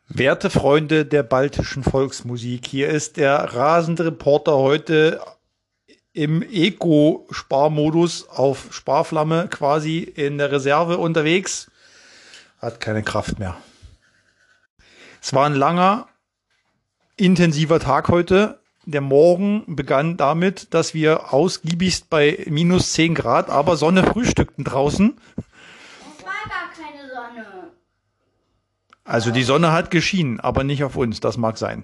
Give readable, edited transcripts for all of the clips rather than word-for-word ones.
Werte Freunde der baltischen Volksmusik, hier ist der rasende Reporter heute im Eco-Sparmodus auf Sparflamme quasi in der Reserve unterwegs. Hat keine Kraft mehr. Es war ein langer, intensiver Tag heute. Der Morgen begann damit, dass wir ausgiebigst bei minus 10 Grad, aber Sonne frühstückten draußen. Es war gar keine Sonne. Also die Sonne hat geschienen, aber nicht auf uns, das mag sein.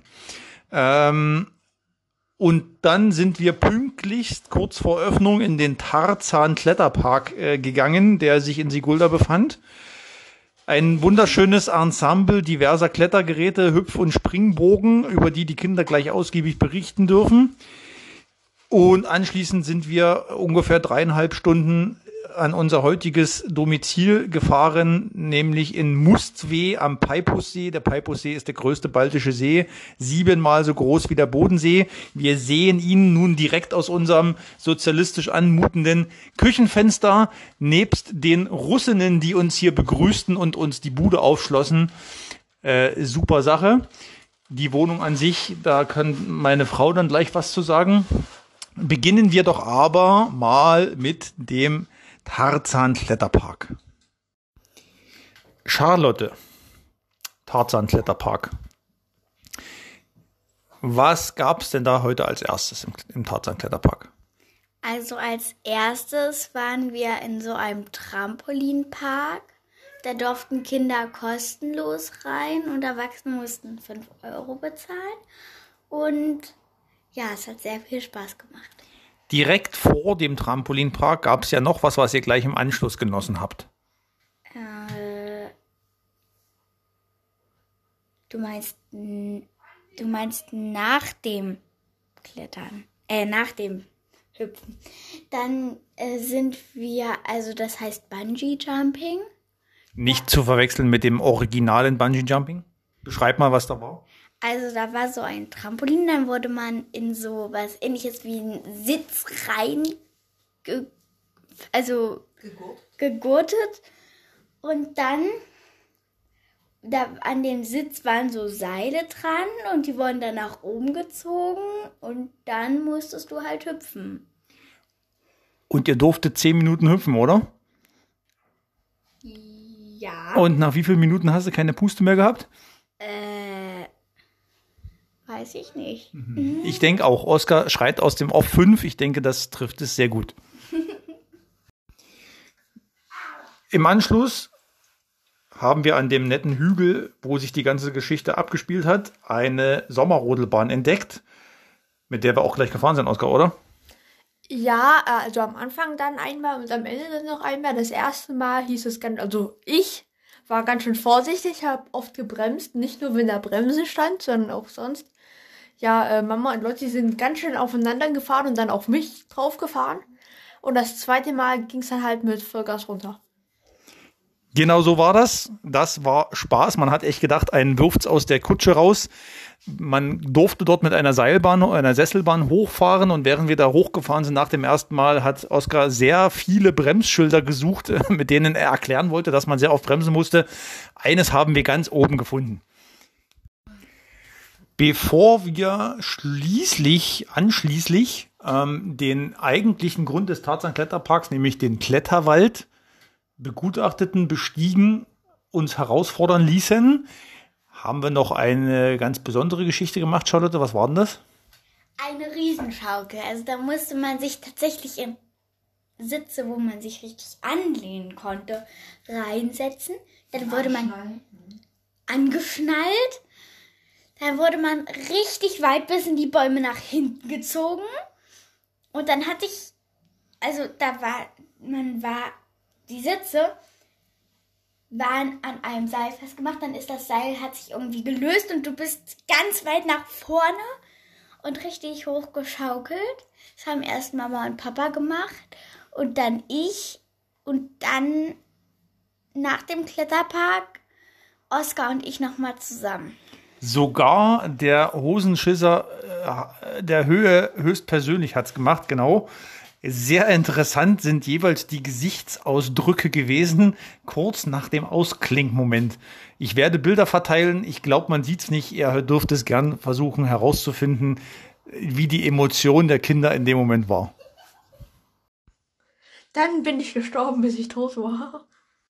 Und dann sind wir pünktlichst kurz vor Öffnung in den Tarzan-Kletterpark gegangen, der sich in Sigulda befand. Ein wunderschönes Ensemble diverser Klettergeräte, Hüpf- und Springbogen, über die die Kinder gleich ausgiebig berichten dürfen. Und anschließend sind wir ungefähr 3,5 Stunden an unser heutiges Domizil gefahren, nämlich in Mustvee am Peipussee. Der Peipussee ist der größte baltische See, 7-mal so groß wie der Bodensee. Wir sehen ihn nun direkt aus unserem sozialistisch anmutenden Küchenfenster, nebst den Russinnen, die uns hier begrüßten und uns die Bude aufschlossen. Super Sache. Die Wohnung an sich, da kann meine Frau dann gleich was zu sagen. Beginnen wir doch aber mal mit dem Tarzan-Kletterpark. Charlotte, Tarzan-Kletterpark. Was gab es denn da heute als erstes im Tarzan-Kletterpark? Also als erstes waren wir in so einem Trampolinpark. Da durften Kinder kostenlos rein und Erwachsene mussten 5 Euro bezahlen. Und ja, es hat sehr viel Spaß gemacht. Direkt vor dem Trampolinpark gab es ja noch was ihr gleich im Anschluss genossen habt. Du meinst nach dem Klettern, nach dem Hüpfen. Dann sind wir, also das heißt Bungee Jumping. Nicht zu verwechseln mit dem originalen Bungee Jumping. Beschreib mal, was da war. Also da war so ein Trampolin, dann wurde man in so was Ähnliches wie einen Sitz rein gegurtet. Und dann da an dem Sitz waren so Seile dran und die wurden dann nach oben gezogen und dann musstest du halt hüpfen. Und ihr durftet 10 Minuten hüpfen, oder? Ja. Und nach wie vielen Minuten hast du keine Puste mehr gehabt? Weiß ich nicht. Ich denke auch, Oskar schreit aus dem Off 5. Ich denke, das trifft es sehr gut. Im Anschluss haben wir an dem netten Hügel, wo sich die ganze Geschichte abgespielt hat, eine Sommerrodelbahn entdeckt, mit der wir auch gleich gefahren sind, Oskar, oder? Ja, also am Anfang dann einmal und am Ende dann noch einmal. Das erste Mal hieß es ich war ganz schön vorsichtig, habe oft gebremst, nicht nur wenn da Bremse stand, sondern auch sonst. Ja, Mama und Lotti sind ganz schön aufeinander gefahren und dann auf mich drauf gefahren. Und das zweite Mal ging es dann halt mit Vollgas runter. Genau so war das. Das war Spaß. Man hat echt gedacht, einen wirft's aus der Kutsche raus. Man durfte dort mit einer Seilbahn, einer Sesselbahn hochfahren und während wir da hochgefahren sind nach dem ersten Mal, hat Oskar sehr viele Bremsschilder gesucht, mit denen er erklären wollte, dass man sehr oft bremsen musste. Eines haben wir ganz oben gefunden. Bevor wir anschließlich den eigentlichen Grund des Tarzan-Kletterparks, nämlich den Kletterwald, begutachteten, bestiegen, uns herausfordern ließen, haben wir noch eine ganz besondere Geschichte gemacht, Charlotte. Was war denn das? Eine Riesenschaukel. Also da musste man sich tatsächlich in Sitze, wo man sich richtig anlehnen konnte, reinsetzen. Dann wurde man angeschnallt. Dann wurde man richtig weit bis in die Bäume nach hinten gezogen. Und dann die Sitze waren an einem Seil festgemacht. Dann ist das Seil, hat sich irgendwie gelöst und du bist ganz weit nach vorne und richtig hochgeschaukelt. Das haben erst Mama und Papa gemacht und dann ich und dann nach dem Kletterpark Oskar und ich nochmal zusammen. Sogar der Hosenschisser der Höhe höchstpersönlich hat's gemacht, genau. Sehr interessant sind jeweils die Gesichtsausdrücke gewesen, kurz nach dem Ausklinkmoment. Ich werde Bilder verteilen. Ich glaube, man sieht's nicht. Ihr dürft es gern versuchen herauszufinden, wie die Emotion der Kinder in dem Moment war. Dann bin ich gestorben, bis ich tot war.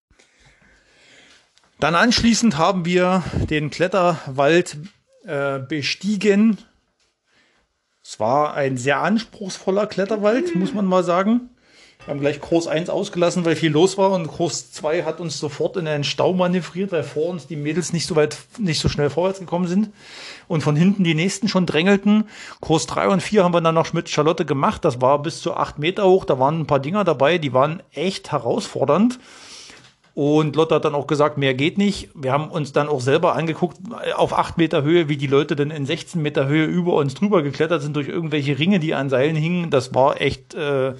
Dann anschließend haben wir den Kletterwald bestiegen. Es war ein sehr anspruchsvoller Kletterwald, muss man mal sagen. Wir haben gleich Kurs 1 ausgelassen, weil viel los war, und Kurs 2 hat uns sofort in einen Stau manövriert, weil vor uns die Mädels nicht so schnell vorwärts gekommen sind und von hinten die nächsten schon drängelten. Kurs 3 und 4 haben wir dann noch mit Charlotte gemacht. Das war bis zu 8 Meter hoch. Da waren ein paar Dinger dabei, die waren echt herausfordernd. Und Lotte hat dann auch gesagt, mehr geht nicht. Wir haben uns dann auch selber angeguckt, auf 8 Meter Höhe, wie die Leute dann in 16 Meter Höhe über uns drüber geklettert sind durch irgendwelche Ringe, die an Seilen hingen. Das war echt,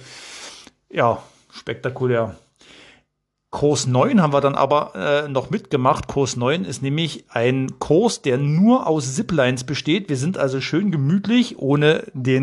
spektakulär. Kurs 9 haben wir dann aber noch mitgemacht. Kurs 9 ist nämlich ein Kurs, der nur aus Ziplines besteht. Wir sind also schön gemütlich, ohne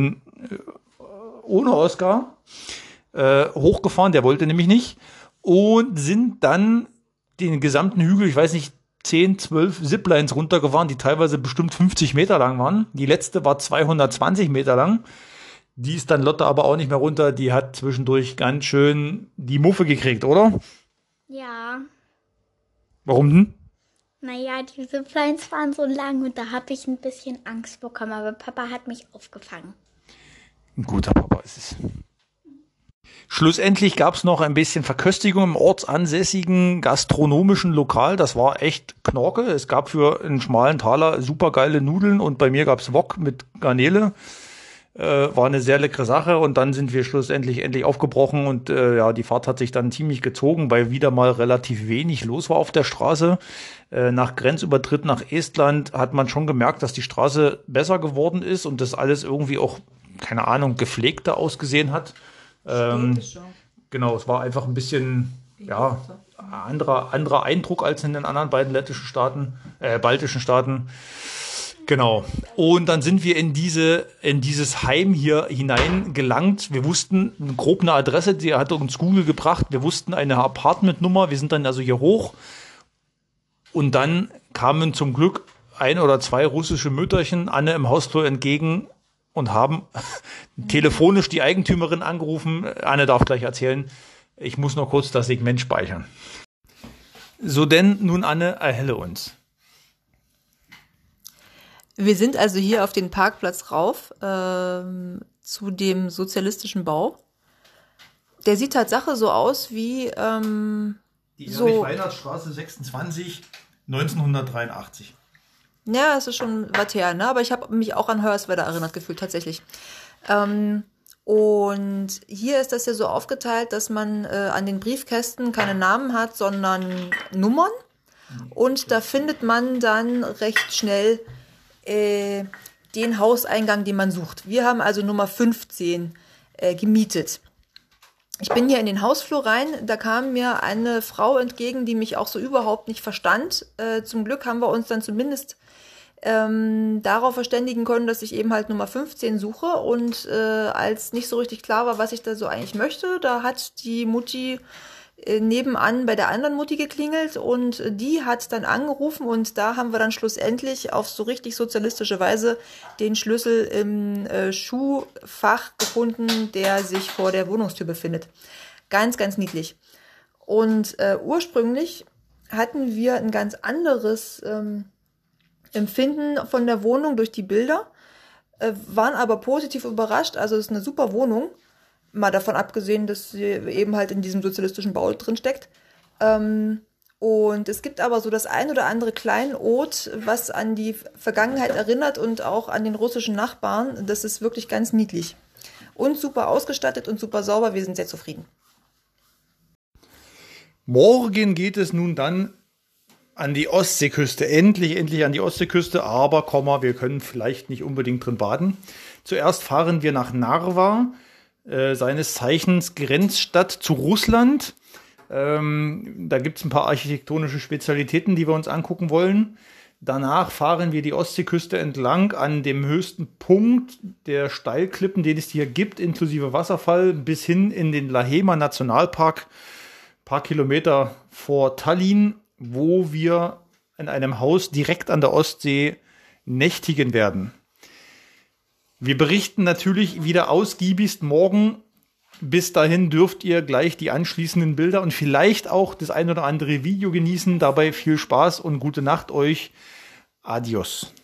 Oskar, hochgefahren. Der wollte nämlich nicht. Und sind dann den gesamten Hügel, ich weiß nicht, 10, 12 Ziplines runtergefahren, die teilweise bestimmt 50 Meter lang waren. Die letzte war 220 Meter lang. Die ist dann Lotte aber auch nicht mehr runter. Die hat zwischendurch ganz schön die Muffe gekriegt, oder? Ja. Warum denn? Naja, die Ziplines waren so lang und da habe ich ein bisschen Angst bekommen, aber Papa hat mich aufgefangen. Ein guter Papa ist es. Schlussendlich gab es noch ein bisschen Verköstigung im ortsansässigen gastronomischen Lokal. Das war echt Knorke. Es gab für einen schmalen Taler supergeile Nudeln und bei mir gab es Wok mit Garnele. War eine sehr leckere Sache, und dann sind wir schlussendlich endlich aufgebrochen und die Fahrt hat sich dann ziemlich gezogen, weil wieder mal relativ wenig los war auf der Straße. Nach Grenzübertritt nach Estland hat man schon gemerkt, dass die Straße besser geworden ist und das alles irgendwie auch, keine Ahnung, gepflegter ausgesehen hat. Genau, es war einfach ein bisschen anderer Eindruck als in den anderen beiden baltischen Staaten. Genau. Und dann sind wir in dieses Heim hier hineingelangt. Wir wussten grob eine Adresse, die hat uns Google gebracht. Wir wussten eine Apartmentnummer. Wir sind dann also hier hoch. Und dann kamen zum Glück 1 oder 2 russische Mütterchen Anne im Hausflur entgegen und haben telefonisch die Eigentümerin angerufen. Anne darf gleich erzählen. Ich muss noch kurz das Segment speichern. So denn, nun Anne, erhelle uns. Wir sind also hier auf den Parkplatz rauf, zu dem sozialistischen Bau. Der sieht Tatsache so aus wie die Erich-Weinert-Straße 26, 1983. Ja, es ist schon was her, ne? Aber ich habe mich auch an Hoyerswerda erinnert gefühlt, tatsächlich. Und hier ist das ja so aufgeteilt, dass man an den Briefkästen keine Namen hat, sondern Nummern. Und da findet man dann recht schnell den Hauseingang, den man sucht. Wir haben also Nummer 15 gemietet. Ich bin hier in den Hausflur rein, da kam mir eine Frau entgegen, die mich auch so überhaupt nicht verstand. Zum Glück haben wir uns dann zumindest darauf verständigen können, dass ich eben halt Nummer 15 suche, und als nicht so richtig klar war, was ich da so eigentlich möchte, da hat die Mutti nebenan bei der anderen Mutti geklingelt und die hat dann angerufen, und da haben wir dann schlussendlich auf so richtig sozialistische Weise den Schlüssel im Schuhfach gefunden, der sich vor der Wohnungstür befindet. Ganz, ganz niedlich. Und ursprünglich hatten wir ein ganz anderes Empfinden von der Wohnung durch die Bilder, waren aber positiv überrascht. Also es ist eine super Wohnung, mal davon abgesehen, dass sie eben halt in diesem sozialistischen Bau drin steckt. Und es gibt aber so das ein oder andere Kleinod, was an die Vergangenheit erinnert und auch an den russischen Nachbarn. Das ist wirklich ganz niedlich. Und super ausgestattet und super sauber. Wir sind sehr zufrieden. Morgen geht es nun dann an die Ostseeküste. Endlich an die Ostseeküste. Aber, wir können vielleicht nicht unbedingt drin baden. Zuerst fahren wir nach Narva, seines Zeichens Grenzstadt zu Russland. Da gibt es ein paar architektonische Spezialitäten, die wir uns angucken wollen. Danach fahren wir die Ostseeküste entlang an dem höchsten Punkt der Steilklippen, den es hier gibt, inklusive Wasserfall, bis hin in den Lahema Nationalpark, ein paar Kilometer vor Tallinn, wo wir in einem Haus direkt an der Ostsee nächtigen werden. Wir berichten natürlich wieder ausgiebigst morgen. Bis dahin dürft ihr gleich die anschließenden Bilder und vielleicht auch das ein oder andere Video genießen. Dabei viel Spaß und gute Nacht euch. Adios.